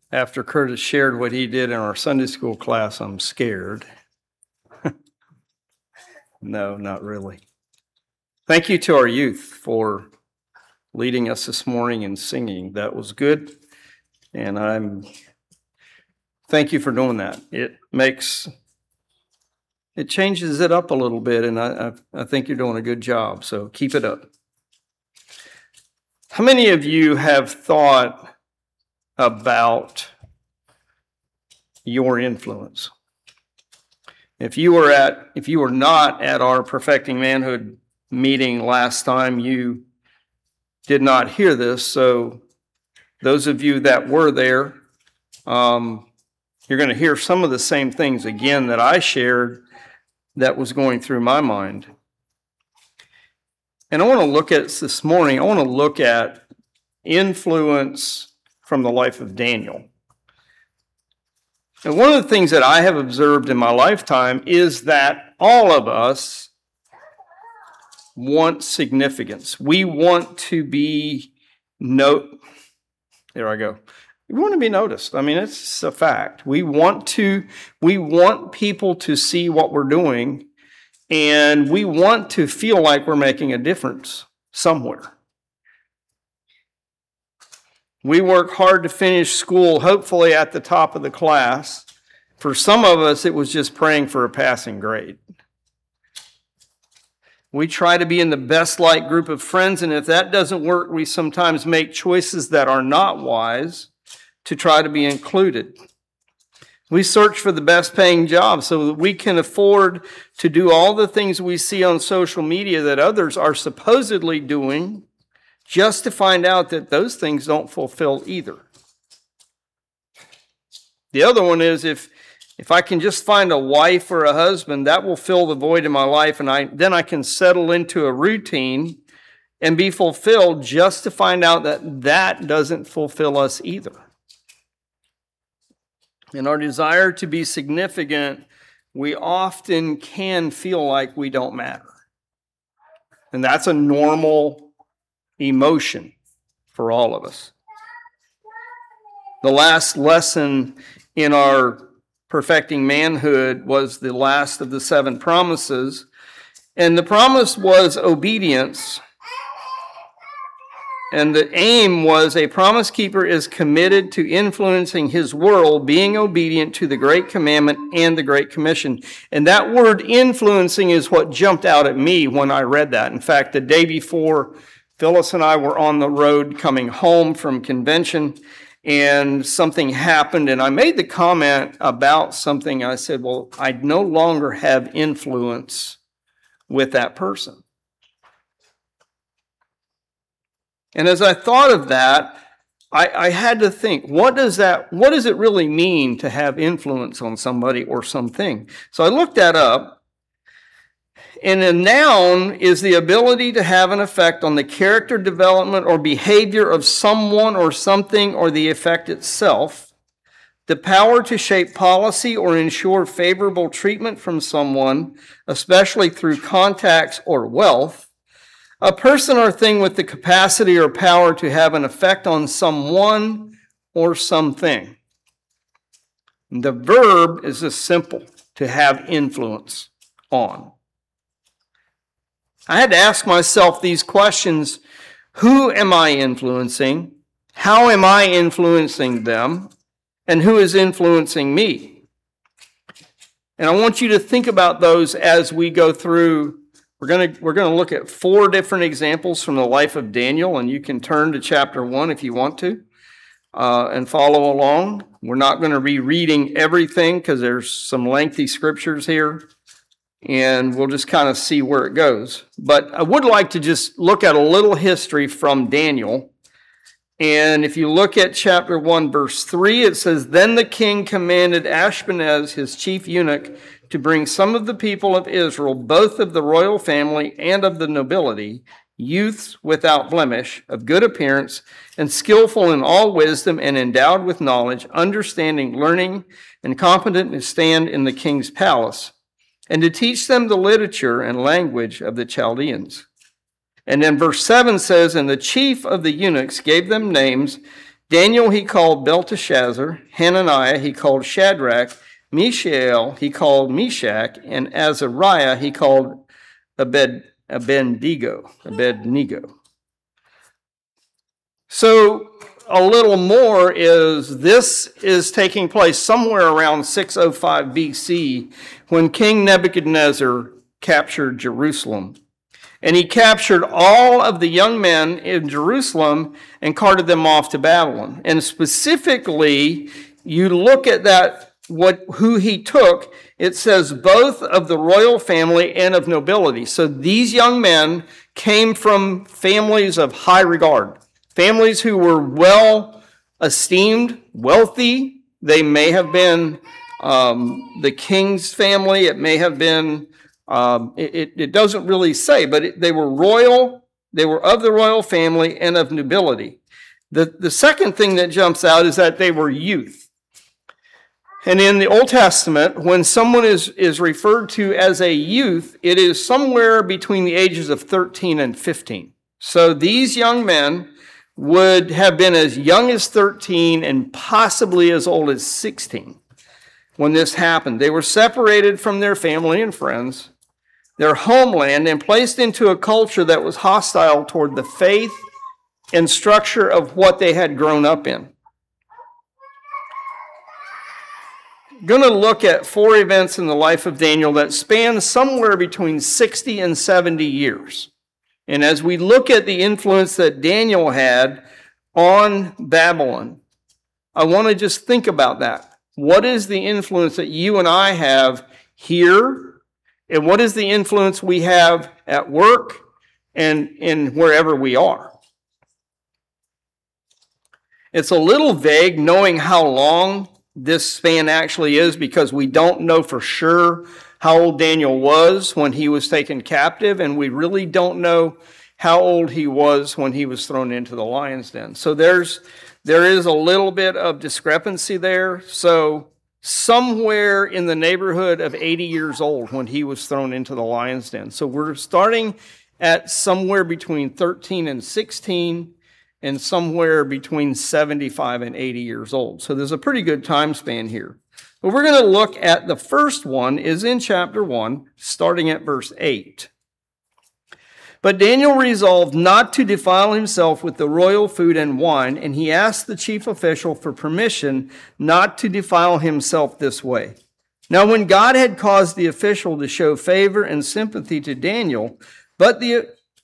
After Curtis shared what he did in our Sunday school class, I'm scared. No, not really. Thank you to our youth for leading us this morning in singing. That was good. And thank you for doing that. It changes it up a little bit, and I think you're doing a good job. So keep it up. How many of you have thought about your influence? If you were not at our Perfecting Manhood meeting last time, you did not hear this. So those of you that were there, you're going to hear some of the same things again that I shared that was going through my mind. And I want to look at this morning, I want to look at influence from the life of Daniel. And one of the things that I have observed in my lifetime is that all of us want significance. We want to be there I go. We want to be noticed. I mean, it's a fact. We want people to see what we're doing, and we want to feel like we're making a difference somewhere. We work hard to finish school, hopefully at the top of the class. For some of us, it was just praying for a passing grade. We try to be in the best liked group of friends, and if that doesn't work, we sometimes make choices that are not wise to try to be included. We search for the best paying job so that we can afford to do all the things we see on social media that others are supposedly doing, just to find out that those things don't fulfill either. The other one is if I can just find a wife or a husband, that will fill the void in my life, and then I can settle into a routine and be fulfilled, just to find out that doesn't fulfill us either. In our desire to be significant, we often can feel like we don't matter. And that's a normal emotion for all of us. The last lesson in our Perfecting Manhood was the last of the 7 promises. And the promise was obedience. And the aim was a promise keeper is committed to influencing his world, being obedient to the Great Commandment and the Great Commission. And that word influencing is what jumped out at me when I read that. In fact, the day before, Phyllis and I were on the road coming home from convention, and something happened, and I made the comment about something. I said, well, I no longer have influence with that person. And as I thought of that, I had to think, what does it really mean to have influence on somebody or something? So I looked that up. And a noun is the ability to have an effect on the character development or behavior of someone or something or the effect itself, the power to shape policy or ensure favorable treatment from someone, especially through contacts or wealth, a person or thing with the capacity or power to have an effect on someone or something. The verb is as simple, to have influence on. I had to ask myself these questions. Who am I influencing? How am I influencing them? And who is influencing me? And I want you to think about those as we go through. We're going to look at 4 different examples from the life of Daniel, and you can turn to chapter 1 if you want to and follow along. We're not going to be reading everything because there's some lengthy scriptures here. And we'll just kind of see where it goes. But I would like to just look at a little history from Daniel. And if you look at chapter 1, verse 3, it says, Then the king commanded Ashpenaz, his chief eunuch, to bring some of the people of Israel, both of the royal family and of the nobility, youths without blemish, of good appearance, and skillful in all wisdom, and endowed with knowledge, understanding, learning, and competent to stand in the king's palace, and to teach them the literature and language of the Chaldeans. And then verse 7 says, And the chief of the eunuchs gave them names, Daniel he called Belteshazzar, Hananiah he called Shadrach, Mishael he called Meshach, and Azariah he called Abednego. So a little more is this is taking place somewhere around 605 BC when King Nebuchadnezzar captured Jerusalem. And he captured all of the young men in Jerusalem and carted them off to Babylon. And specifically, you look at that, who he took, it says both of the royal family and of nobility. So these young men came from families of high regard, families who were well esteemed, wealthy. They may have been the king's family. It may have been it doesn't really say, but they were royal. They were of the royal family and of nobility. The second thing that jumps out is that they were youth. And in the Old Testament, when someone is referred to as a youth, it is somewhere between the ages of 13 and 15. So these young men would have been as young as 13 and possibly as old as 16 when this happened. They were separated from their family and friends, their homeland, and placed into a culture that was hostile toward the faith and structure of what they had grown up in. I'm going to look at 4 events in the life of Daniel that span somewhere between 60 and 70 years. And as we look at the influence that Daniel had on Babylon, I want to just think about that. What is the influence that you and I have here? And what is the influence we have at work and in wherever we are? It's a little vague knowing how long this span actually is because we don't know for sure how old Daniel was when he was taken captive, and we really don't know how old he was when he was thrown into the lion's den. So there is a little bit of discrepancy there. So somewhere in the neighborhood of 80 years old when he was thrown into the lion's den. So we're starting at somewhere between 13 and 16 and somewhere between 75 and 80 years old. So there's a pretty good time span here. But we're going to look at the first one is in chapter 1, starting at verse 8. But Daniel resolved not to defile himself with the royal food and wine, and he asked the chief official for permission not to defile himself this way. Now when God had caused the official to show favor and sympathy to Daniel, but the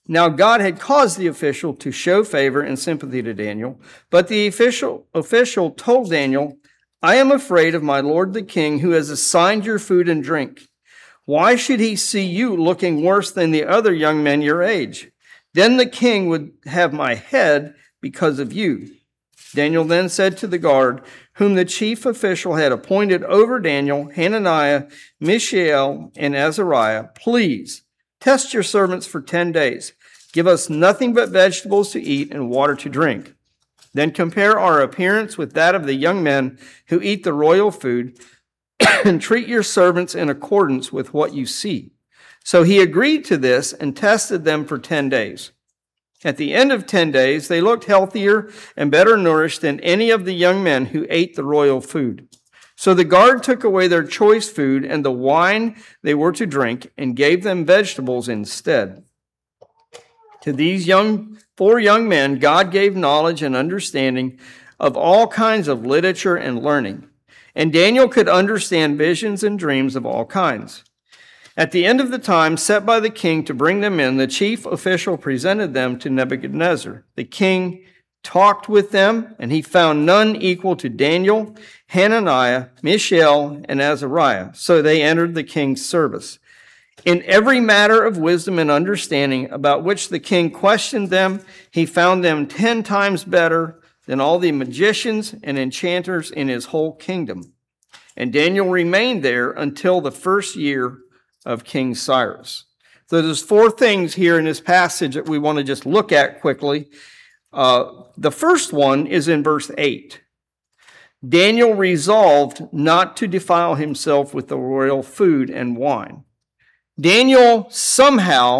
official told Daniel, I am afraid of my lord the king, who has assigned your food and drink. Why should he see you looking worse than the other young men your age? Then the king would have my head because of you. Daniel then said to the guard, whom the chief official had appointed over Daniel, Hananiah, Mishael, and Azariah, please test your servants for 10 days. Give us nothing but vegetables to eat and water to drink. Then compare our appearance with that of the young men who eat the royal food, and treat your servants in accordance with what you see. So he agreed to this and tested them for 10 days. At the end of 10 days, they looked healthier and better nourished than any of the young men who ate the royal food. So the guard took away their choice food and the wine they were to drink and gave them vegetables instead. To these 4 young men, God gave knowledge and understanding of all kinds of literature and learning. And Daniel could understand visions and dreams of all kinds. At the end of the time set by the king to bring them in, the chief official presented them to Nebuchadnezzar. The king talked with them, and he found none equal to Daniel, Hananiah, Mishael, and Azariah. So they entered the king's service. In every matter of wisdom and understanding about which the king questioned them, he found them 10 times better than all the magicians and enchanters in his whole kingdom. And Daniel remained there until the first year of King Cyrus. So there's 4 things here in this passage that we want to just look at quickly. The first one is in verse 8. Daniel resolved not to defile himself with the royal food and wine. Daniel somehow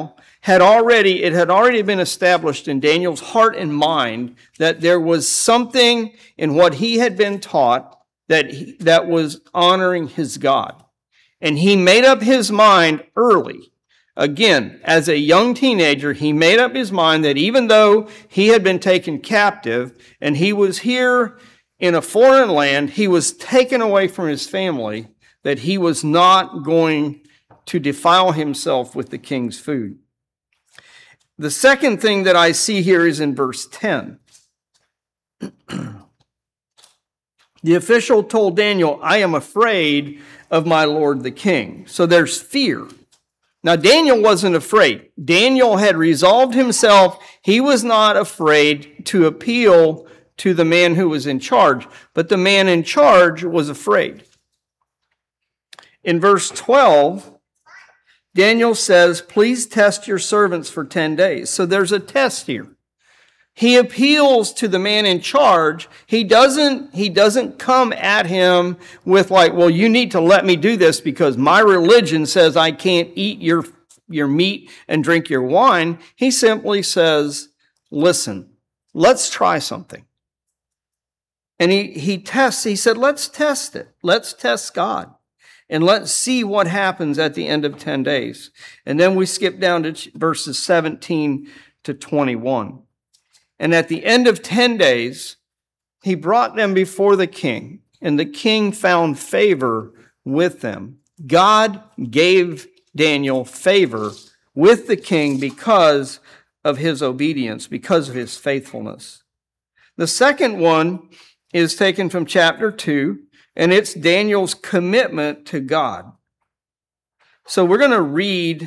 had already been established in Daniel's heart and mind that there was something in what he had been taught that was honoring his God. And he made up his mind early. Again, as a young teenager, he made up his mind that even though he had been taken captive and he was here in a foreign land, he was taken away from his family, that he was not going to defile himself with the king's food. The second thing that I see here is in verse 10. The official told Daniel, "I am afraid of my lord the king." So there's fear. Now, Daniel wasn't afraid. Daniel had resolved himself. He was not afraid to appeal to the man who was in charge, but the man in charge was afraid. In verse 12, Daniel says, "Please test your servants for 10 days." So there's a test here. He appeals to the man in charge. He doesn't come at him with like, "Well, you need to let me do this because my religion says I can't eat your meat and drink your wine." He simply says, "Listen, let's try something." And he said, "Let's test it. Let's test God. And let's see what happens at the end of 10 days. And then we skip down to verses 17 to 21. And at the end of 10 days, he brought them before the king, and the king found favor with them. God gave Daniel favor with the king because of his obedience, because of his faithfulness. The second one is taken from chapter 2, and it's Daniel's commitment to God. So we're going to read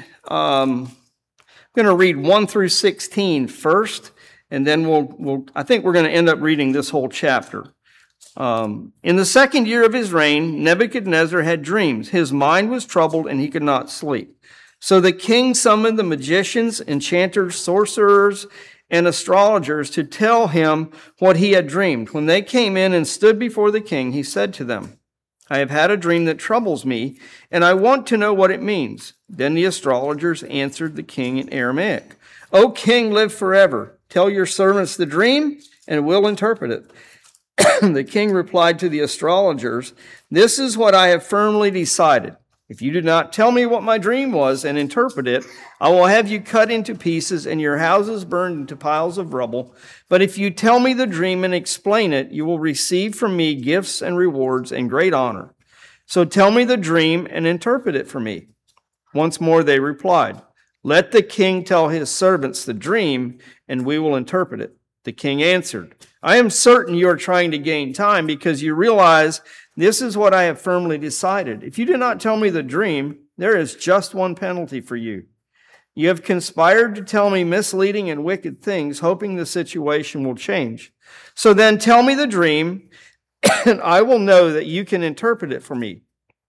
1 through 16 first, and then I think we're going to end up reading this whole chapter. In the second year of his reign, Nebuchadnezzar had dreams. His mind was troubled, and he could not sleep. So the king summoned the magicians, enchanters, sorcerers, and astrologers to tell him what he had dreamed. When they came in and stood before the king, he said to them, "I have had a dream that troubles me, and I want to know what it means." Then the astrologers answered the king in Aramaic, "O king, live forever. Tell your servants the dream, and we'll interpret it." The king replied to the astrologers, "This is what I have firmly decided. If you do not tell me what my dream was and interpret it, I will have you cut into pieces and your houses burned into piles of rubble. But if you tell me the dream and explain it, you will receive from me gifts and rewards and great honor. So tell me the dream and interpret it for me." Once more they replied, "Let the king tell his servants the dream, and we will interpret it." The king answered, "I am certain you are trying to gain time because you realize this is what I have firmly decided. If you do not tell me the dream, there is just one penalty for you. You have conspired to tell me misleading and wicked things, hoping the situation will change. So then tell me the dream, and I will know that you can interpret it for me."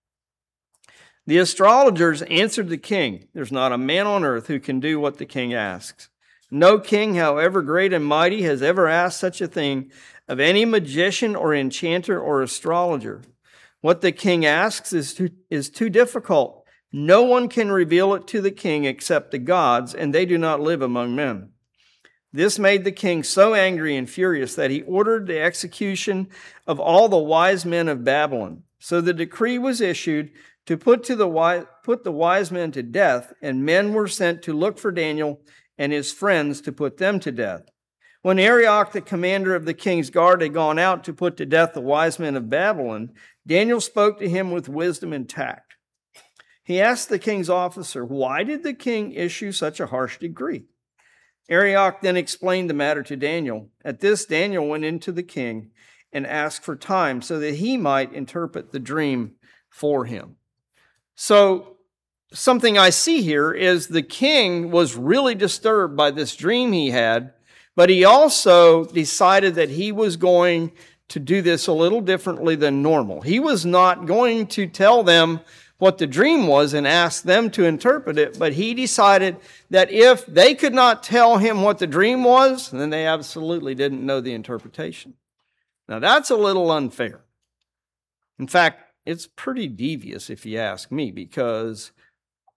The astrologers answered the king, "There's not a man on earth who can do what the king asks. No king, however great and mighty, has ever asked such a thing of any magician or enchanter or astrologer. What the king asks is too difficult. No one can reveal it to the king except the gods, and they do not live among men." This made the king so angry and furious that he ordered the execution of all the wise men of Babylon. So the decree was issued to put the wise men to death, and men were sent to look for Daniel and his friends to put them to death. When Arioch, the commander of the king's guard, had gone out to put to death the wise men of Babylon, Daniel spoke to him with wisdom and tact. He asked the king's officer, "Why did the king issue such a harsh decree?" Arioch then explained the matter to Daniel. At this, Daniel went into the king and asked for time so that he might interpret the dream for him. So, something I see here is the king was really disturbed by this dream he had, but he also decided that he was going to do this a little differently than normal. He was not going to tell them what the dream was and ask them to interpret it, but he decided that if they could not tell him what the dream was, then they absolutely didn't know the interpretation. Now, that's a little unfair. In fact, it's pretty devious if you ask me, because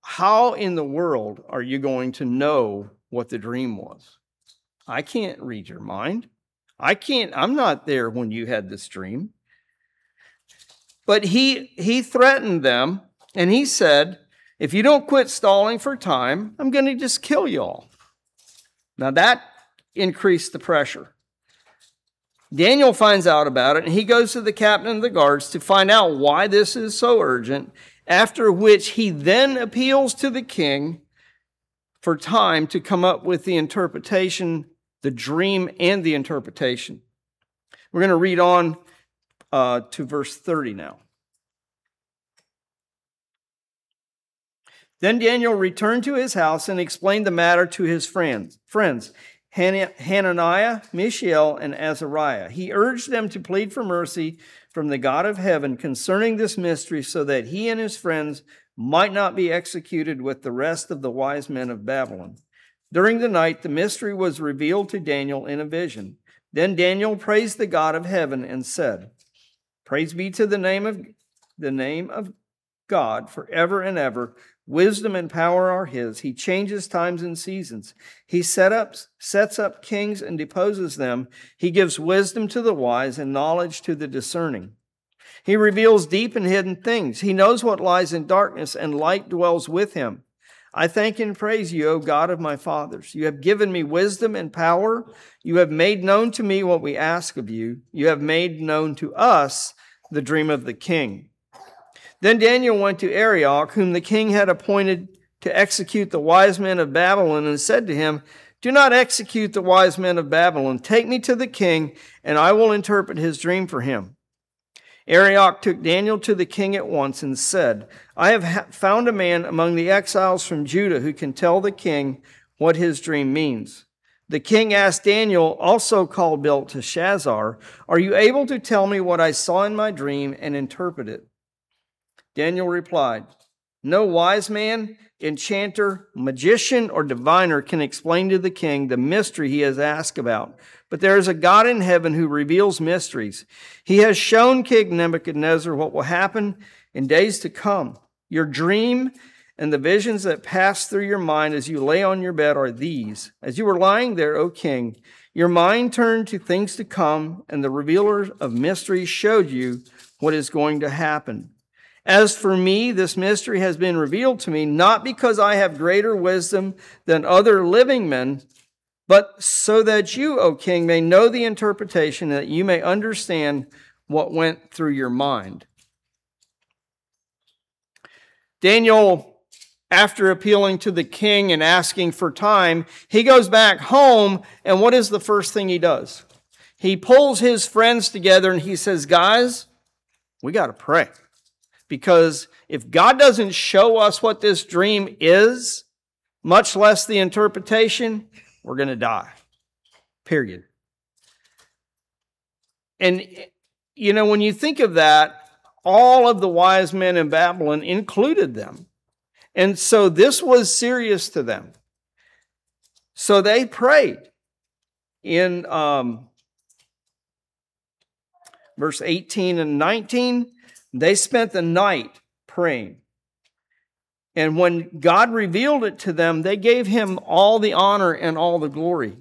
how in the world are you going to know what the dream was? I can't read your mind. I'm not there when you had this dream. But he threatened them, and he said, if you don't quit stalling for time, I'm going to just kill you all. Now that increased the pressure. Daniel finds out about it, and he goes to the captain of the guards to find out why this is so urgent, after which he then appeals to the king for time to come up with the interpretation, the dream and the interpretation. We're going to read on to verse 30 now. Then Daniel returned to his house and explained the matter to his friends, Hananiah, Mishael, and Azariah. He urged them to plead for mercy from the God of heaven concerning this mystery, so that he and his friends might not be executed with the rest of the wise men of Babylon. During the night, the mystery was revealed to Daniel in a vision. Then Daniel praised the God of heaven and said, Praise be to the name of God forever and ever. Wisdom and power are his. He changes times and seasons. He sets up kings and deposes them. He gives wisdom to the wise and knowledge to the discerning. He reveals deep and hidden things. He knows what lies in darkness, and light dwells with him. I thank and praise you, O God of my fathers. You have given me wisdom and power. You have made known to me what we ask of you. You have made known to us the dream of the king. Then Daniel went to Arioch, whom the king had appointed to execute the wise men of Babylon, and said to him, Do not execute the wise men of Babylon. Take me to the king, and I will interpret his dream for him. Arioch took Daniel to the king at once and said, I have found a man among the exiles from Judah who can tell the king what his dream means. The king asked Daniel, also called Belteshazzar, Are you able to tell me what I saw in my dream and interpret it? Daniel replied, No wise man, enchanter, magician, or diviner can explain to the king the mystery he has asked about. But there is a God in heaven who reveals mysteries. He has shown King Nebuchadnezzar what will happen in days to come. Your dream and the visions that pass through your mind as you lay on your bed are these. As you were lying there, O king, your mind turned to things to come, and the revealer of mysteries showed you what is going to happen. As for me, this mystery has been revealed to me, not because I have greater wisdom than other living men, but so that you, O king, may know the interpretation, that you may understand what went through your mind. Daniel, after appealing to the king and asking for time, he goes back home, and what is the first thing he does? He pulls his friends together and he says, Guys, we got to pray. Because if God doesn't show us what this dream is, much less the interpretation, we're going to die. Period. And, when you think of that, all of the wise men in Babylon included them. And so this was serious to them. So they prayed. In verse 18 and 19, they spent the night praying. And when God revealed it to them, they gave him all the honor and all the glory.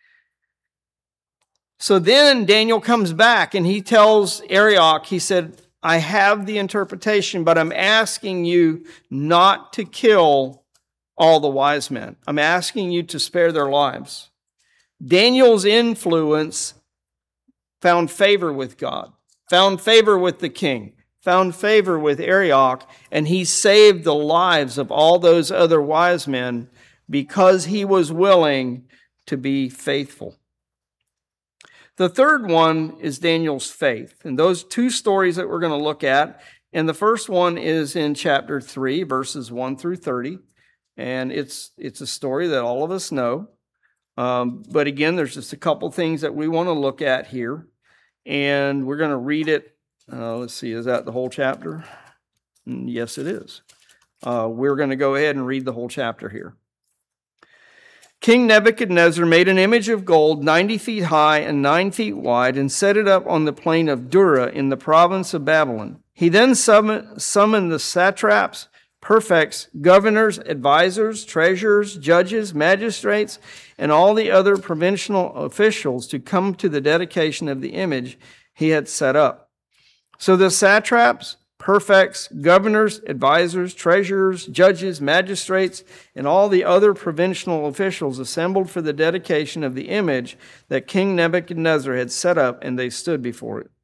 So then Daniel comes back and he tells Arioch, he said, I have the interpretation, but I'm asking you not to kill all the wise men. I'm asking you to spare their lives. Daniel's influence found favor with God, found favor with the king, found favor with Arioch, and he saved the lives of all those other wise men because he was willing to be faithful. The third one is Daniel's faith. And those two stories that we're going to look at, and the first one is in chapter 3, verses 1 through 30. And it's a story that all of us know. But again, there's just a couple things that we want to look at here. And we're going to read it. Let's see, is that the whole chapter? Yes, it is. We're going to go ahead and read the whole chapter here. King Nebuchadnezzar made an image of gold 90 feet high and 9 feet wide and set it up on the plain of Dura in the province of Babylon. He then summoned the satraps, prefects, governors, advisors, treasurers, judges, magistrates, and all the other provincial officials to come to the dedication of the image he had set up. So the satraps, prefects, governors, advisors, treasurers, judges, magistrates, and all the other provincial officials assembled for the dedication of the image that King Nebuchadnezzar had set up, and they stood before it.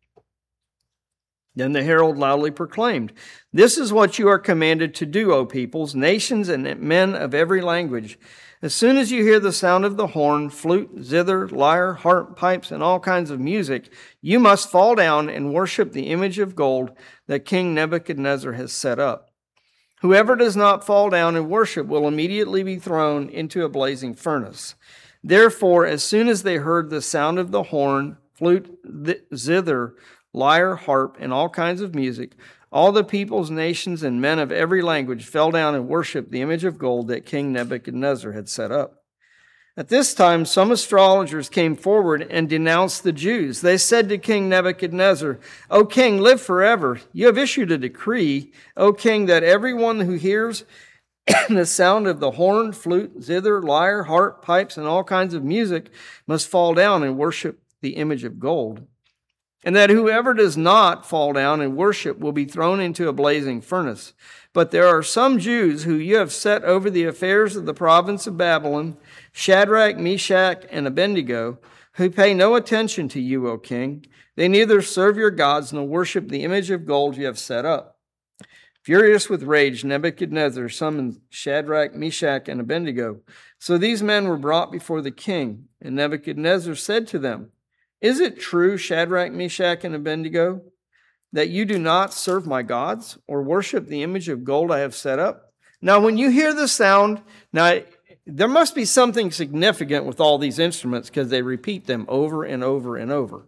Then the herald loudly proclaimed, "This is what you are commanded to do, O peoples, nations, and men of every language. As soon as you hear the sound of the horn, flute, zither, lyre, harp, pipes, and all kinds of music, you must fall down and worship the image of gold that King Nebuchadnezzar has set up. Whoever does not fall down and worship will immediately be thrown into a blazing furnace." Therefore, as soon as they heard the sound of the horn, flute, zither, lyre, harp, and all kinds of music, all the peoples, nations, and men of every language fell down and worshipped the image of gold that King Nebuchadnezzar had set up. At this time, some astrologers came forward and denounced the Jews. They said to King Nebuchadnezzar, "O king, live forever. You have issued a decree, O king, that everyone who hears the sound of the horn, flute, zither, lyre, harp, pipes, and all kinds of music must fall down and worship the image of gold. And that whoever does not fall down and worship will be thrown into a blazing furnace. But there are some Jews who you have set over the affairs of the province of Babylon, Shadrach, Meshach, and Abednego, who pay no attention to you, O king. They neither serve your gods nor worship the image of gold you have set up." Furious with rage, Nebuchadnezzar summoned Shadrach, Meshach, and Abednego. So these men were brought before the king, and Nebuchadnezzar said to them, "Is it true, Shadrach, Meshach, and Abednego, that you do not serve my gods or worship the image of gold I have set up?" Now, when you hear the sound, there must be something significant with all these instruments because they repeat them over and over and over.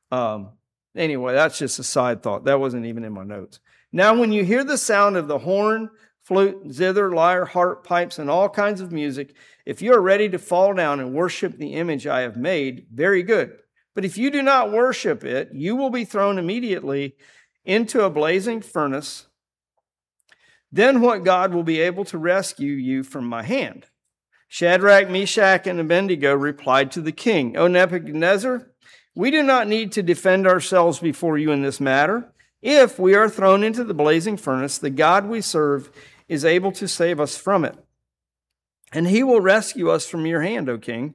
Anyway, that's just a side thought. That wasn't even in my notes. Now, when you hear the sound of the horn, flute, zither, lyre, harp, pipes, and all kinds of music, if you are ready to fall down and worship the image I have made, very good. But if you do not worship it, you will be thrown immediately into a blazing furnace. Then what God will be able to rescue you from my hand? Shadrach, Meshach, and Abednego replied to the king, "O Nebuchadnezzar, we do not need to defend ourselves before you in this matter. If we are thrown into the blazing furnace, the God we serve is able to save us from it. And he will rescue us from your hand, O king.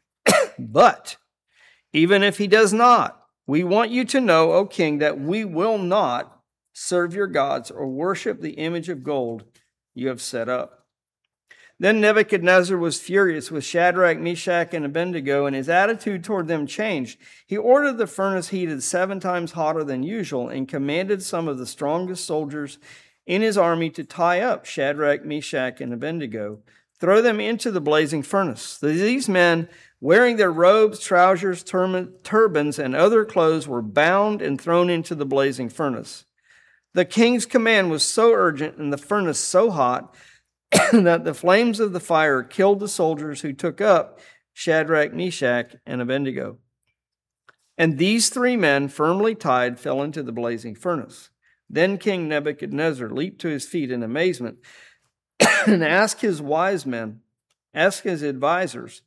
But even if he does not, we want you to know, O king, that we will not serve your gods or worship the image of gold you have set up." Then Nebuchadnezzar was furious with Shadrach, Meshach, and Abednego, and his attitude toward them changed. He ordered the furnace heated 7 times hotter than usual and commanded some of the strongest soldiers in his army to tie up Shadrach, Meshach, and Abednego, throw them into the blazing furnace. These men, wearing their robes, trousers, turbans, and other clothes, were bound and thrown into the blazing furnace. The king's command was so urgent and the furnace so hot that the flames of the fire killed the soldiers who took up Shadrach, Meshach, and Abednego. And these 3 men, firmly tied, fell into the blazing furnace. Then King Nebuchadnezzar leaped to his feet in amazement and asked his wise men, asked his advisors,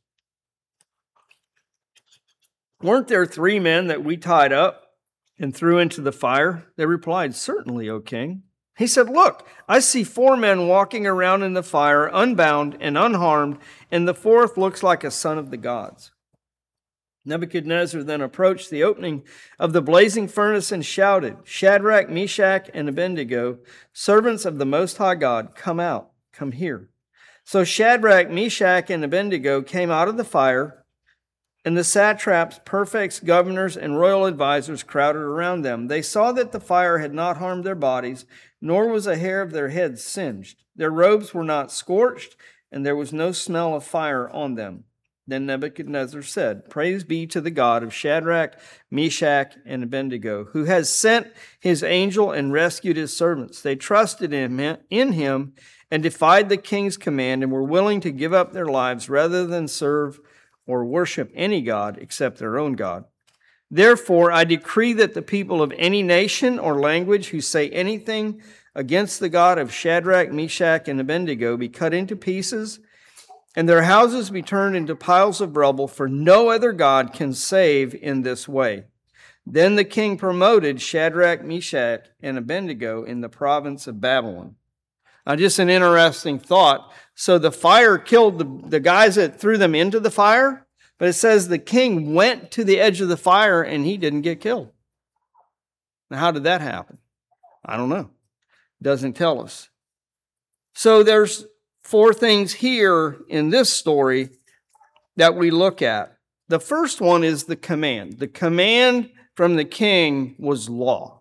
"Weren't there 3 men that we tied up and threw into the fire?" They replied, "Certainly, O king." He said, "Look, I see 4 men walking around in the fire, unbound and unharmed, and the 4th looks like a son of the gods." Nebuchadnezzar then approached the opening of the blazing furnace and shouted, "Shadrach, Meshach, and Abednego, servants of the Most High God, come out, come here." So Shadrach, Meshach, and Abednego came out of the fire, and the satraps, prefects, governors, and royal advisors crowded around them. They saw that the fire had not harmed their bodies, nor was a hair of their heads singed. Their robes were not scorched, and there was no smell of fire on them. Then Nebuchadnezzar said, "Praise be to the God of Shadrach, Meshach, and Abednego, who has sent his angel and rescued his servants. They trusted in him and defied the king's command and were willing to give up their lives rather than serve or worship any god except their own God. Therefore, I decree that the people of any nation or language who say anything against the God of Shadrach, Meshach, and Abednego be cut into pieces, and their houses be turned into piles of rubble, for no other God can save in this way. Then the king promoted Shadrach, Meshach, and Abednego in the province of Babylon. Now, just an interesting thought. So the fire killed the guys that threw them into the fire, but it says the king went to the edge of the fire and he didn't get killed. Now, how did that happen? I don't know. It doesn't tell us. So there's 4 things here in this story that we look at. The first one is the command. The command from the king was law.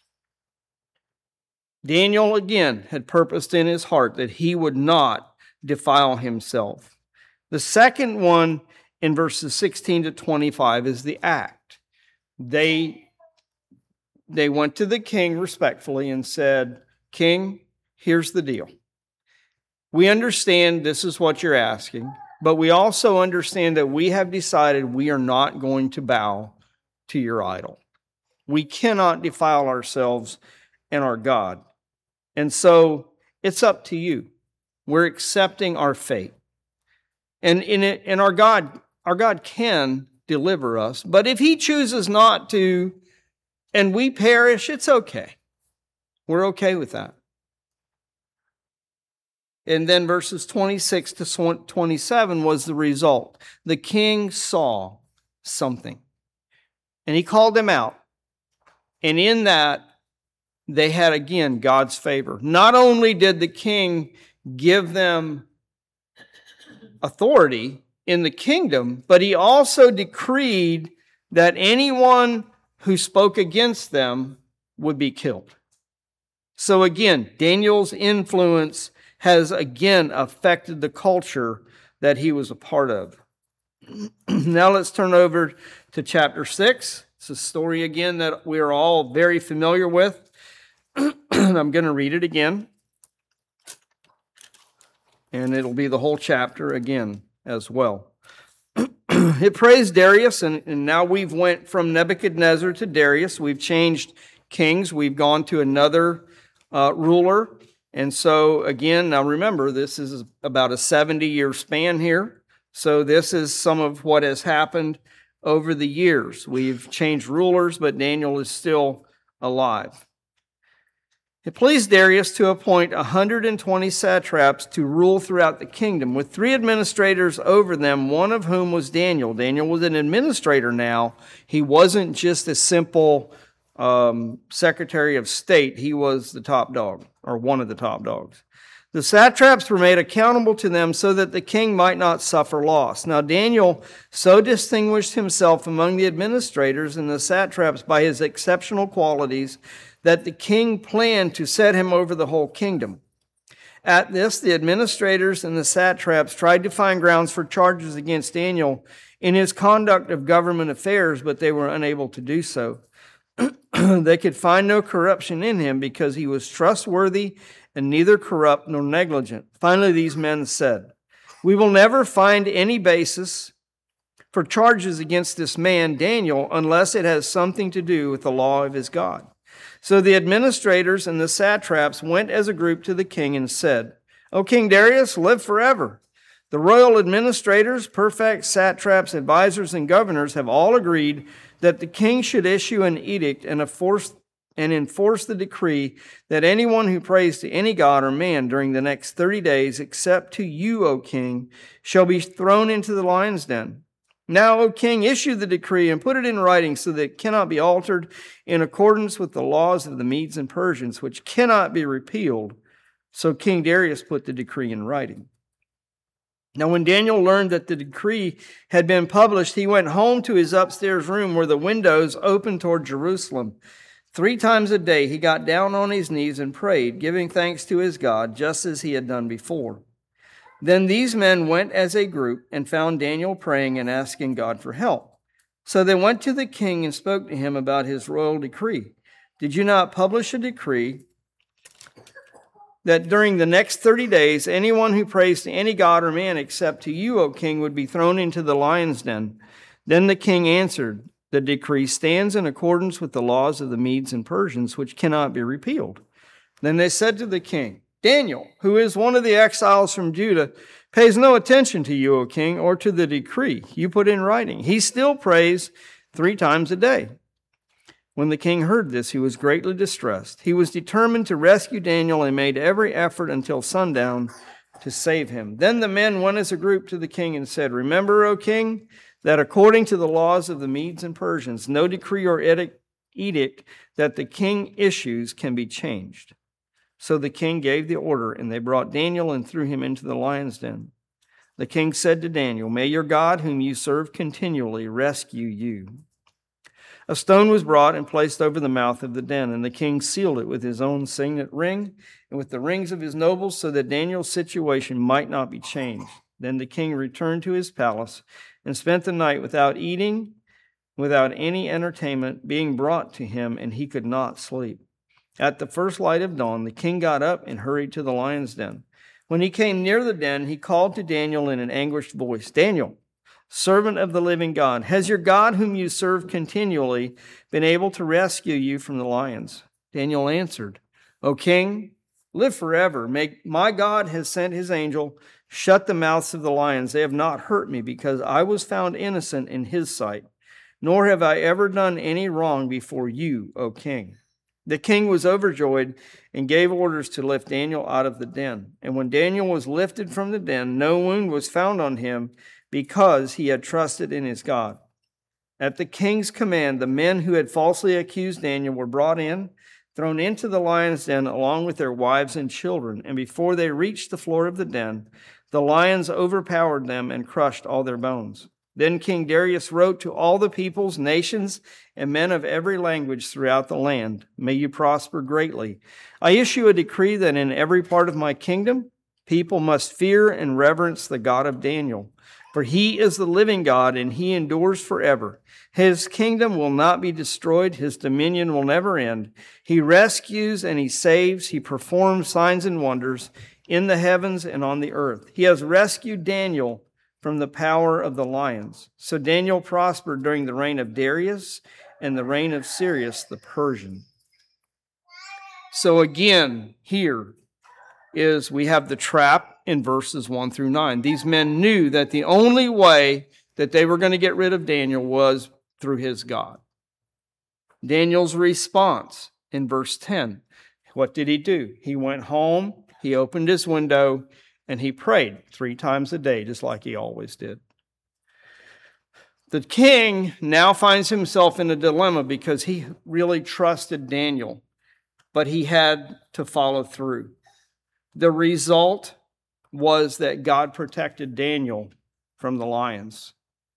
Daniel, again, had purposed in his heart that he would not defile himself. The second one in verses 16 to 25 is the act. They went to the king respectfully and said, "King, here's the deal. We understand this is what you're asking, but we also understand that we have decided we are not going to bow to your idol. We cannot defile ourselves and our God. And so it's up to you. We're accepting our fate. And our God can deliver us. But if he chooses not to, and we perish, it's okay. We're okay with that." And then verses 26 to 27 was the result. The king saw something, and he called them out. And in that, they had, again, God's favor. Not only did the king give them authority in the kingdom, but he also decreed that anyone who spoke against them would be killed. So again, Daniel's influence has again affected the culture that he was a part of. Now let's turn over to chapter 6. It's a story again that we are all very familiar with. I'm going to read it again. And it'll be the whole chapter again as well. It praised Darius, and now we've went from Nebuchadnezzar to Darius. We've changed kings. We've gone to another ruler. And so again, now remember, this is about a 70-year span here. So this is some of what has happened over the years. We've changed rulers, but Daniel is still alive. It pleased Darius to appoint 120 satraps to rule throughout the kingdom, with 3 administrators over them, one of whom was Daniel. Daniel was an administrator now. He wasn't just a simple secretary of state. He was the top dog, or one of the top dogs. The satraps were made accountable to them so that the king might not suffer loss. Now Daniel so distinguished himself among the administrators and the satraps by his exceptional qualities that the king planned to set him over the whole kingdom. At this, the administrators and the satraps tried to find grounds for charges against Daniel in his conduct of government affairs, but they were unable to do so. They could find no corruption in him because he was trustworthy and neither corrupt nor negligent. Finally, these men said, "We will never find any basis for charges against this man, Daniel, unless it has something to do with the law of his God." So the administrators and the satraps went as a group to the king and said, "O King Darius, live forever. The royal administrators, prefects, satraps, advisors, and governors have all agreed that the king should issue an edict and enforce the decree that anyone who prays to any god or man during the next 30 days, except to you, O king, shall be thrown into the lion's den. Now, O king, issue the decree and put it in writing so that it cannot be altered in accordance with the laws of the Medes and Persians, which cannot be repealed." So King Darius put the decree in writing. Now, when Daniel learned that the decree had been published, he went home to his upstairs room where the windows opened toward Jerusalem. 3 times a day he got down on his knees and prayed, giving thanks to his God, just as he had done before. Then these men went as a group and found Daniel praying and asking God for help. So they went to the king and spoke to him about his royal decree. "Did you not publish a decree that during the next 30 days, anyone who prays to any god or man except to you, O king, would be thrown into the lion's den?" Then the king answered, "The decree stands in accordance with the laws of the Medes and Persians, which cannot be repealed." Then they said to the king, Daniel, who is one of the exiles from Judah, pays no attention to you, O king, or to the decree you put in writing. He still prays 3 times a day. When the king heard this, he was greatly distressed. He was determined to rescue Daniel and made every effort until sundown to save him. Then the men went as a group to the king and said, Remember, O king, that according to the laws of the Medes and Persians, no decree or edict that the king issues can be changed. So the king gave the order, and they brought Daniel and threw him into the lion's den. The king said to Daniel, May your God, whom you serve continually, rescue you. A stone was brought and placed over the mouth of the den, and the king sealed it with his own signet ring and with the rings of his nobles, so that Daniel's situation might not be changed. Then the king returned to his palace and spent the night without eating, without any entertainment being brought to him, and he could not sleep. At the first light of dawn, the king got up and hurried to the lion's den. When he came near the den, he called to Daniel in an anguished voice, Daniel, servant of the living God, has your God, whom you serve continually, been able to rescue you from the lions? Daniel answered, O king, live forever. My God has sent his angel, shut the mouths of the lions. They have not hurt me, because I was found innocent in his sight, nor have I ever done any wrong before you, O king. The king was overjoyed and gave orders to lift Daniel out of the den. And when Daniel was lifted from the den, no wound was found on him, because he had trusted in his God. At the king's command, the men who had falsely accused Daniel were brought in, thrown into the lion's den along with their wives and children. And before they reached the floor of the den, the lions overpowered them and crushed all their bones. Then King Darius wrote to all the peoples, nations, and men of every language throughout the land, May you prosper greatly. I issue a decree that in every part of my kingdom, people must fear and reverence the God of Daniel. For he is the living God, and he endures forever. His kingdom will not be destroyed. His dominion will never end. He rescues and he saves. He performs signs and wonders in the heavens and on the earth. He has rescued Daniel from the power of the lions. So Daniel prospered during the reign of Darius and the reign of Cyrus the Persian. So again, here is we have the trap in verses 1 through 9. These men knew that the only way that they were going to get rid of Daniel was through his God. Daniel's response in verse 10, what did he do? He went home, he opened his window, and he prayed 3 times a day, just like he always did. The king now finds himself in a dilemma because he really trusted Daniel, but he had to follow through. The result was that God protected Daniel from the lions.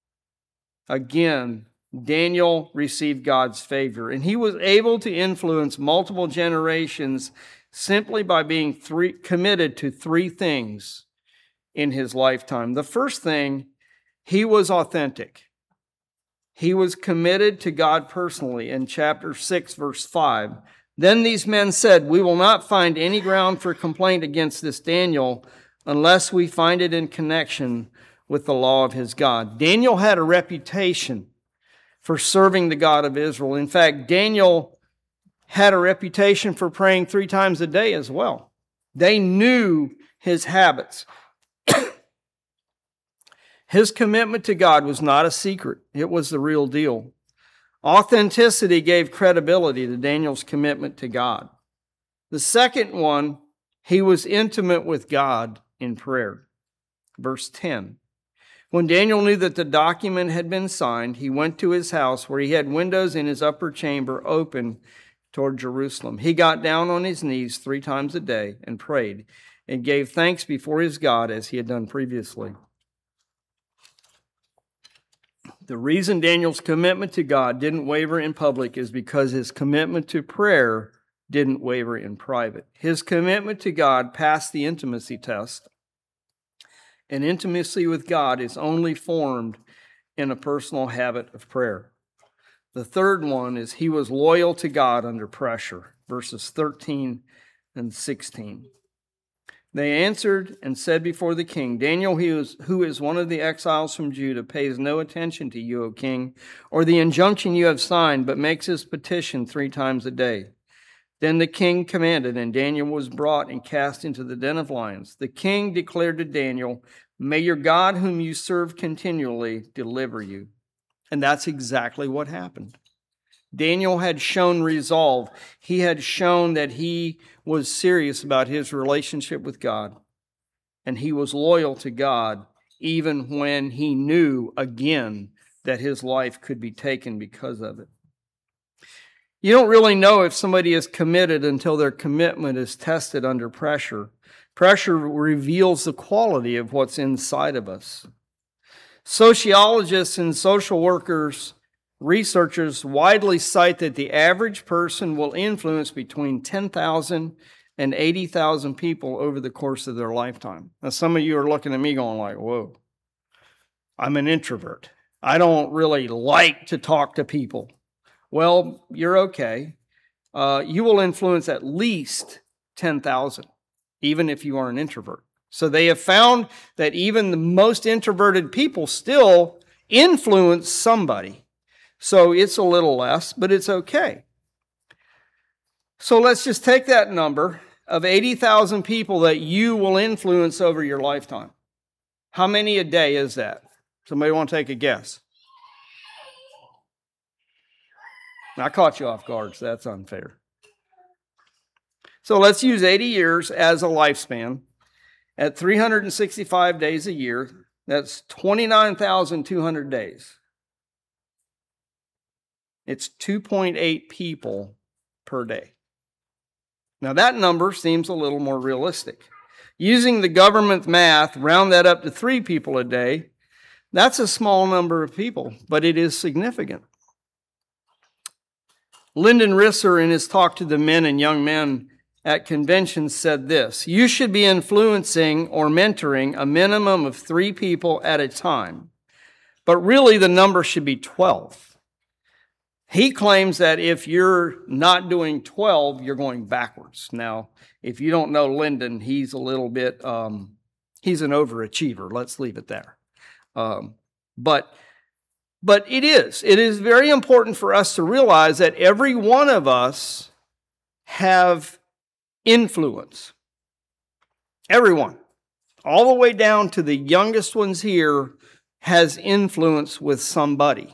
Again, Daniel received God's favor, and he was able to influence multiple generations simply by being committed to 3 things in his lifetime. The first thing, he was authentic. He was committed to God personally. In chapter 6, verse 5, Then these men said, We will not find any ground for complaint against this Daniel unless we find it in connection with the law of his God. Daniel had a reputation for serving the God of Israel. In fact, Daniel had a reputation for praying 3 times a day as well. They knew his habits. His commitment to God was not a secret. It was the real deal. Authenticity gave credibility to Daniel's commitment to God. The second one, he was intimate with God in prayer. Verse 10. When Daniel knew that the document had been signed, he went to his house where he had windows in his upper chamber open toward Jerusalem. He got down on his knees 3 times a day and prayed and gave thanks before his God as he had done previously. The reason Daniel's commitment to God didn't waver in public is because his commitment to prayer didn't waver in private. His commitment to God passed the intimacy test. And intimacy with God is only formed in a personal habit of prayer. The third one is he was loyal to God under pressure, verses 13 and 16. They answered and said before the king, Daniel, who is one of the exiles from Judah, pays no attention to you, O king, or the injunction you have signed, but makes his petition 3 times a day. Then the king commanded, and Daniel was brought and cast into the den of lions. The king declared to Daniel, "May your God, whom you serve continually, deliver you." And that's exactly what happened. Daniel had shown resolve. He had shown that he was serious about his relationship with God, and he was loyal to God, even when he knew again that his life could be taken because of it. You don't really know if somebody is committed until their commitment is tested under pressure. Pressure reveals the quality of what's inside of us. Sociologists and social workers, researchers widely cite that the average person will influence between 10,000 and 80,000 people over the course of their lifetime. Now, some of you are looking at me going like, whoa, I'm an introvert. I don't really like to talk to people. Well, you're okay. You will influence at least 10,000, even if you are an introvert. So they have found that even the most introverted people still influence somebody. So it's a little less, but it's okay. So let's just take that number of 80,000 people that you will influence over your lifetime. How many a day is that? Somebody want to take a guess? I caught you off guard, so that's unfair. So let's use 80 years as a lifespan. At 365 days a year, that's 29,200 days. It's 2.8 people per day. Now that number seems a little more realistic. Using the government math, round that up to 3 people a day. That's a small number of people, but it is significant. Lyndon Risser, in his talk to the men and young men at conventions, said this: "You should be influencing or mentoring a minimum of 3 people at a time, but really the number should be 12. He claims that if you're not doing 12, you're going backwards. Now, if you don't know Lyndon, he's a little bit, he's an overachiever. Let's leave it there. But it is very important for us to realize that every one of us have influence. Everyone, all the way down to the youngest ones here, has influence with somebody.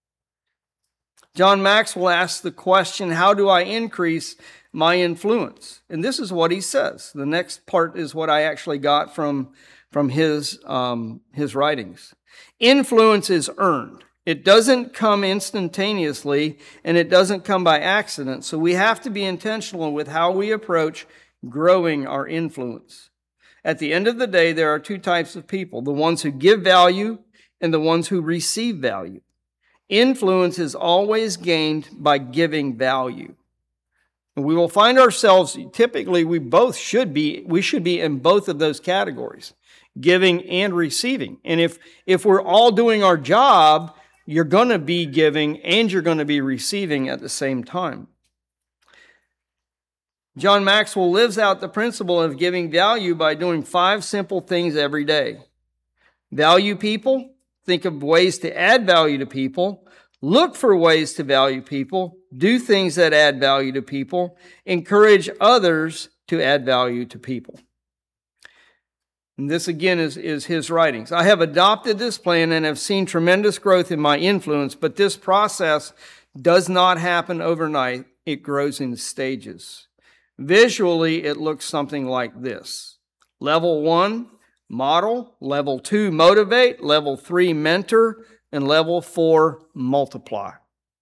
John Maxwell asked the question, how do I increase my influence? And this is what he says. The next part is what I actually got from his writings. Influence is earned. It doesn't come instantaneously, and it doesn't come by accident. So we have to be intentional with how we approach growing our influence. At the end of the day, there are 2 types of people: the ones who give value and the ones who receive value. Influence is always gained by giving value. And we will find ourselves, typically, we should be in both of those categories, giving and receiving. And if we're all doing our job, you're going to be giving and you're going to be receiving at the same time. John Maxwell lives out the principle of giving value by doing 5 simple things every day. Value people. Think of ways to add value to people. Look for ways to value people. Do things that add value to people. Encourage others to add value to people. And this again is his writings. I have adopted this plan and have seen tremendous growth in my influence, but this process does not happen overnight. It grows in stages. Visually, it looks something like this. Level 1, model. Level 2, motivate. Level 3, mentor. And level 4, multiply.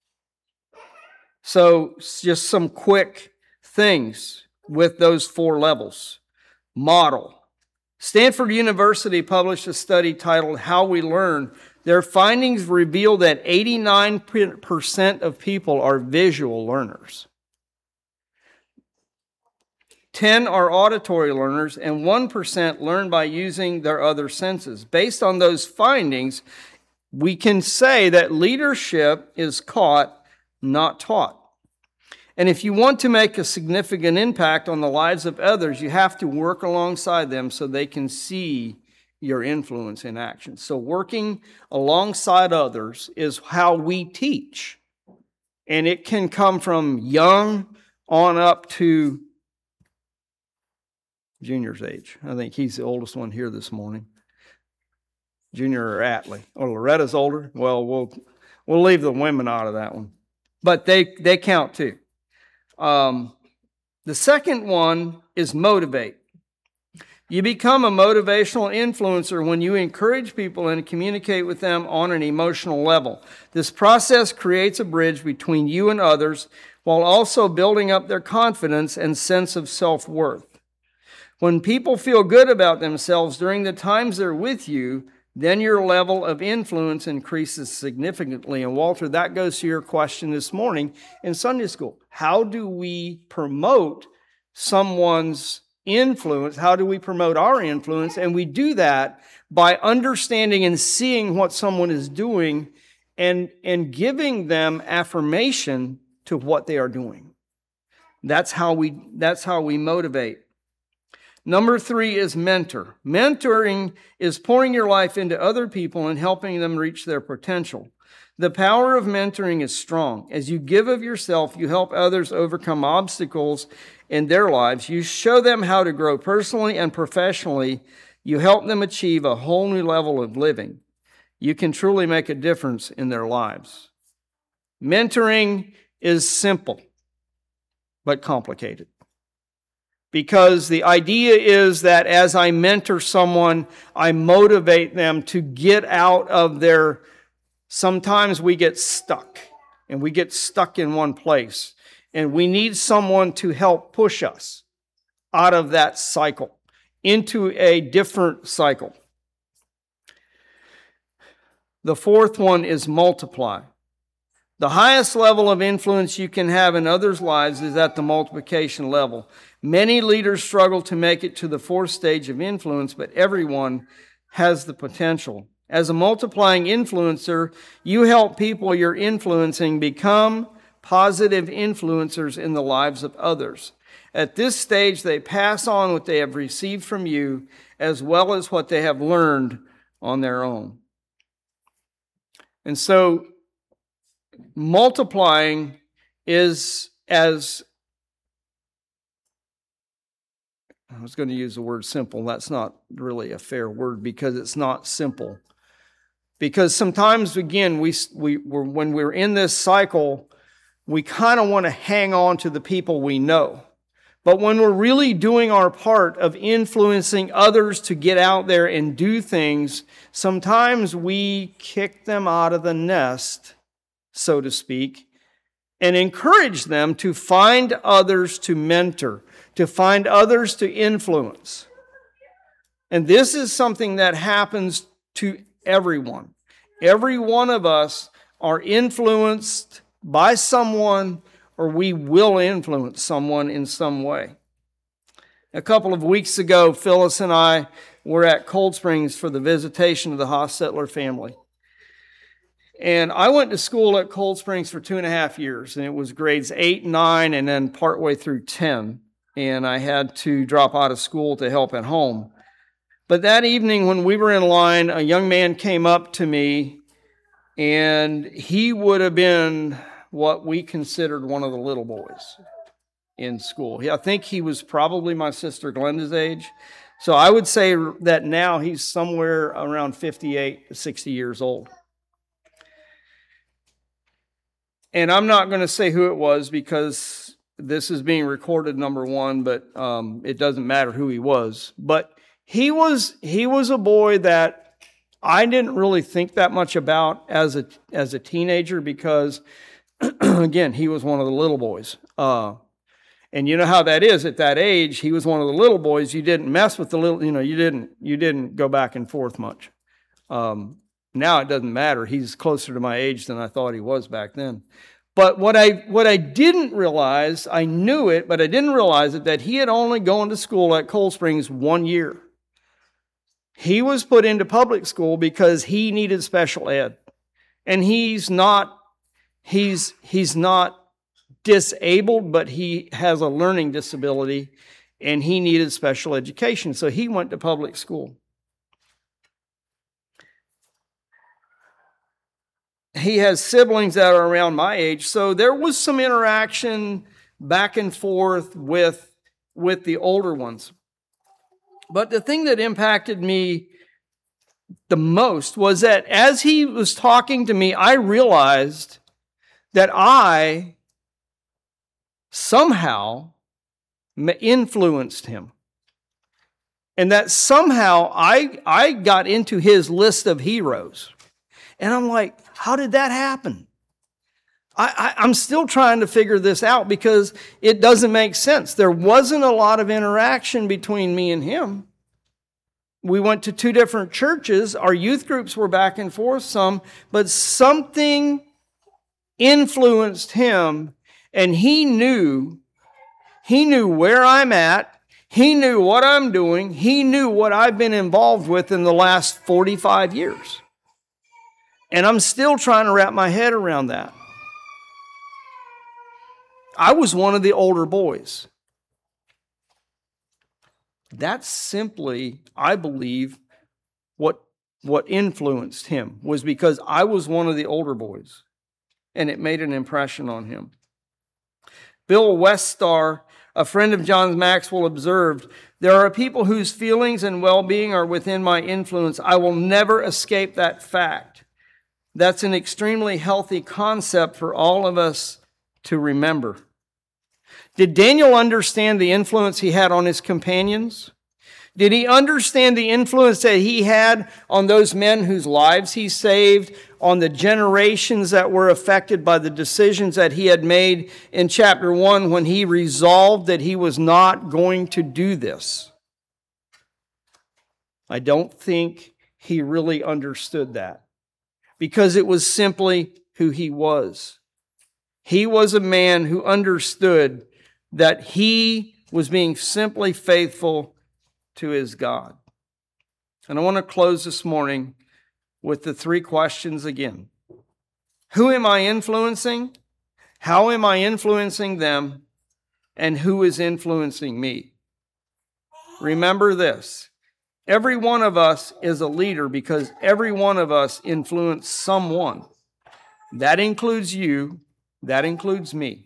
So just some quick things with those 4 levels. Model. Stanford University published a study titled How We Learn. Their findings reveal that 89% of people are visual learners. 10 are auditory learners, and 1% learn by using their other senses. Based on those findings, we can say that leadership is caught, not taught. And if you want to make a significant impact on the lives of others, you have to work alongside them so they can see your influence in action. So working alongside others is how we teach. And it can come from young on up to Junior's age. I think he's the oldest one here this morning. Junior or Atlee. Oh, Loretta's older? Well, we'll leave the women out of that one. But they count too. The second one is motivate. You become a motivational influencer when you encourage people and communicate with them on an emotional level. This process creates a bridge between you and others while also building up their confidence and sense of self-worth. When people feel good about themselves during the times they're with you, then your level of influence increases significantly. And Walter, that goes to your question this morning in Sunday school. How do we promote someone's influence? How do we promote our influence? And we do that by understanding and seeing what someone is doing and giving them affirmation to what they are doing. That's how we motivate. Number 3 is mentor. Mentoring is pouring your life into other people and helping them reach their potential. The power of mentoring is strong. As you give of yourself, you help others overcome obstacles in their lives. You show them how to grow personally and professionally. You help them achieve a whole new level of living. You can truly make a difference in their lives. Mentoring is simple, but complicated. Because the idea is that as I mentor someone, I motivate them to get out of their, sometimes we get stuck, and we get stuck in one place. And we need someone to help push us out of that cycle into a different cycle. The fourth one is multiply. The highest level of influence you can have in others' lives is at the multiplication level. Many leaders struggle to make it to the fourth stage of influence, but everyone has the potential. As a multiplying influencer, you help people you're influencing become positive influencers in the lives of others. At this stage, they pass on what they have received from you, as well as what they have learned on their own. And so, multiplying is as, I was going to use the word simple. That's not really a fair word because it's not simple. Because sometimes, again, when we're in this cycle, we kind of want to hang on to the people we know. But when we're really doing our part of influencing others to get out there and do things, sometimes we kick them out of the nest, so to speak, and encourage them to find others to mentor, to find others to influence. And this is something that happens to everyone. Every one of us are influenced by someone, or we will influence someone in some way. A couple of weeks ago, Phyllis and I were at Cold Springs for the visitation of the Hostetler family. And I went to school at Cold Springs for 2.5 years, and it was grades 8, 9, and then partway through 10. And I had to drop out of school to help at home. But that evening when we were in line, a young man came up to me, and he would have been what we considered one of the little boys in school. I think he was probably my sister Glenda's age. So I would say that now he's somewhere around 58 to 60 years old. And I'm not going to say who it was because this is being recorded, number one, but it doesn't matter who he was. But he was a boy that I didn't really think that much about as a teenager because, again, he was one of the little boys. And you know how that is at that age. He was one of the little boys. You didn't mess with the little, you didn't go back and forth much. Now it doesn't matter. He's closer to my age than I thought he was back then. But what I didn't realize, I knew it, but I didn't realize it, that he had only gone to school at Cold Springs 1 year. He was put into public school because he needed special ed. And he's not disabled, but he has a learning disability, and he needed special education. So he went to public school. He has siblings that are around my age, so there was some interaction back and forth with the older ones. But the thing that impacted me the most was that as he was talking to me, I realized that I somehow influenced him. And that somehow I got into his list of heroes. And I'm like, how did that happen? I'm still trying to figure this out because it doesn't make sense. There wasn't a lot of interaction between me and him. We went to 2 different churches. Our youth groups were back and forth some, but something influenced him, and he knew where I'm at. He knew what I'm doing. He knew what I've been involved with in the last 45 years. And I'm still trying to wrap my head around that. I was one of the older boys. That's simply, I believe, what influenced him, was because I was one of the older boys, and it made an impression on him. Bill Westar, a friend of John Maxwell, observed, "There are people whose feelings and well-being are within my influence. I will never escape that fact. That's an extremely healthy concept for all of us to remember." Did Daniel understand the influence he had on his companions? Did he understand the influence that he had on those men whose lives he saved, on the generations that were affected by the decisions that he had made in chapter 1 when he resolved that he was not going to do this? I don't think he really understood that, because it was simply who he was. He was a man who understood that he was being simply faithful to his God. And I want to close this morning with the 3 questions again. Who am I influencing? How am I influencing them? And who is influencing me? Remember this. Every one of us is a leader because every one of us influenced someone. That includes you. That includes me.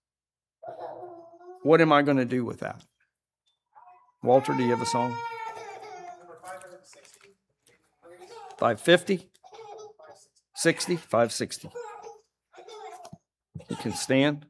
What am I going to do with that? Walter, do you have a song? 550? 60? 560. You can stand.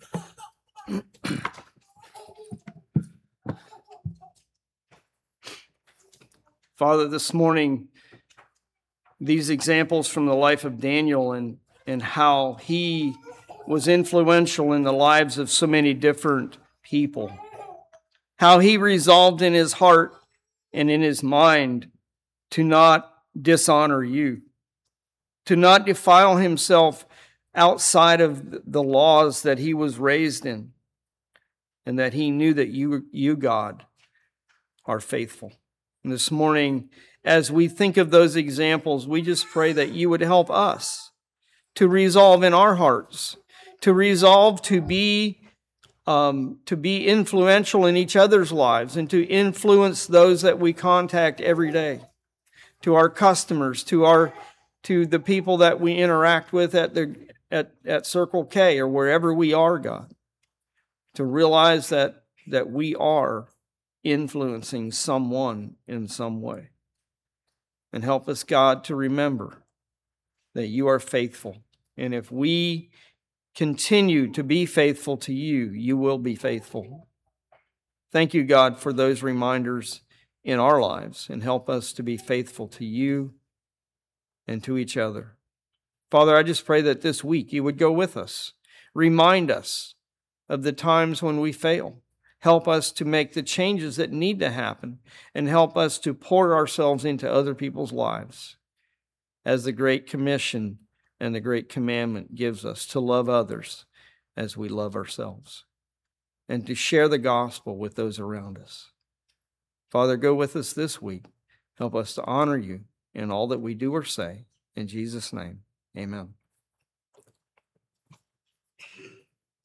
Father, this morning, these examples from the life of Daniel and how he was influential in the lives of so many different people. How he resolved in his heart and in his mind to not dishonor you, to not defile himself outside of the laws that he was raised in, and that he knew that you, God, are faithful. And this morning, as we think of those examples, we just pray that you would help us to resolve in our hearts, to resolve to be influential in each other's lives and to influence those that we contact every day, to our customers, to the people that we interact with at Circle K or wherever we are, God, to realize that we are influencing someone in some way. And help us, God, to remember that you are faithful. And if we continue to be faithful to you, you will be faithful. Thank you, God, for those reminders in our lives, and help us to be faithful to you and to each other. Father, I just pray that this week you would go with us. Remind us of the times when we fail. Help us to make the changes that need to happen, and help us to pour ourselves into other people's lives, as the Great Commission and the Great Commandment gives us, to love others as we love ourselves, and to share the gospel with those around us. Father, go with us this week. Help us to honor you in all that we do or say. In Jesus' name, amen.